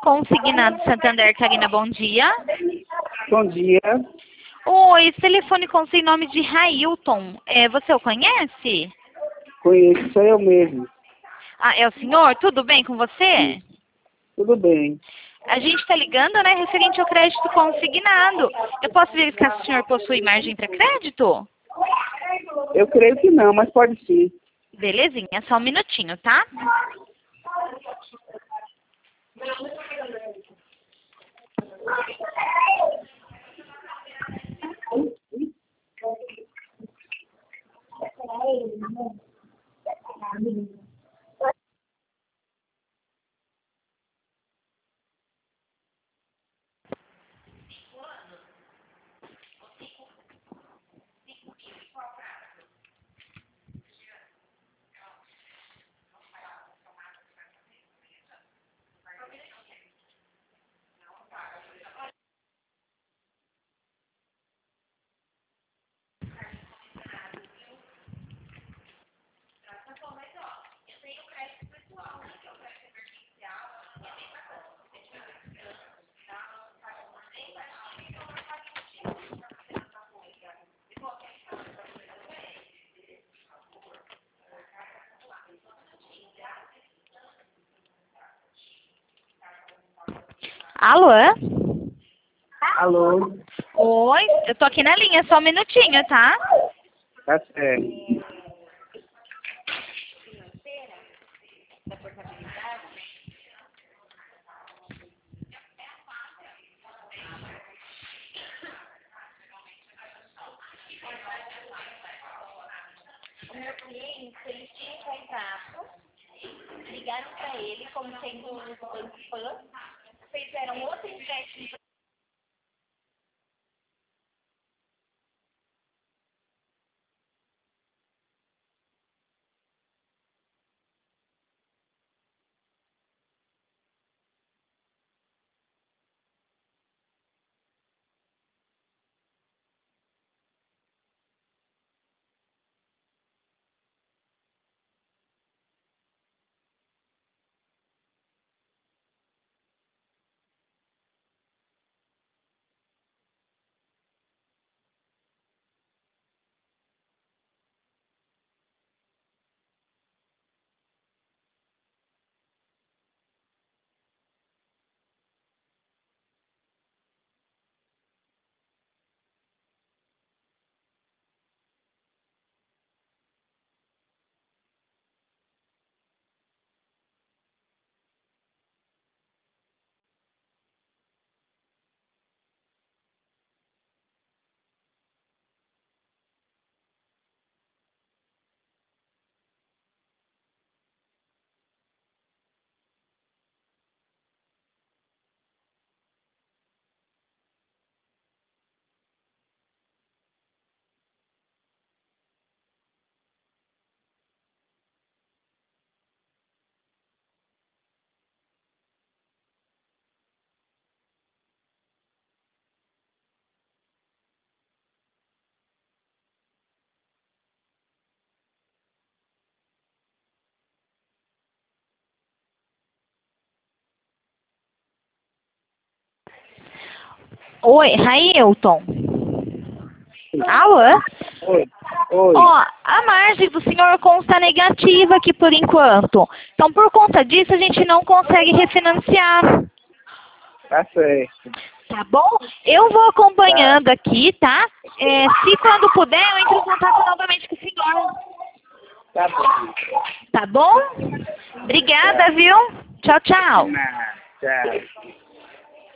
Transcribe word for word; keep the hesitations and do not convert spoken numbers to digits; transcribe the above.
Consignado Santander, Karina, bom dia. Bom dia. Oi, esse telefone com seu nome de Railton. É, você o conhece? Conheço, sou eu mesmo. Ah, é o senhor? Tudo bem com você? Tudo bem. A gente está ligando, né, referente ao crédito consignado. Eu posso verificar se o senhor possui margem para crédito? Eu creio que não, mas pode sim. Belezinha, só um minutinho, tá? Alô? Alô? Oi, eu tô aqui na linha, só um minutinho, tá? Tá certo. O meu cliente, eles tinham contato, ligaram para ele como sendo um banco fã, fizeram outro empréstimo. Oi, Railton. Alô? Oi. Oi. Ó, a margem do senhor consta negativa aqui por enquanto. Então, por conta disso, a gente não consegue refinanciar. Tá certo. Tá bom? Eu vou acompanhando aqui, tá? É, se quando puder, eu entro em contato novamente com o senhor. Tá bom. Tá bom? Obrigada, viu? Tchau, tchau. Não, tchau.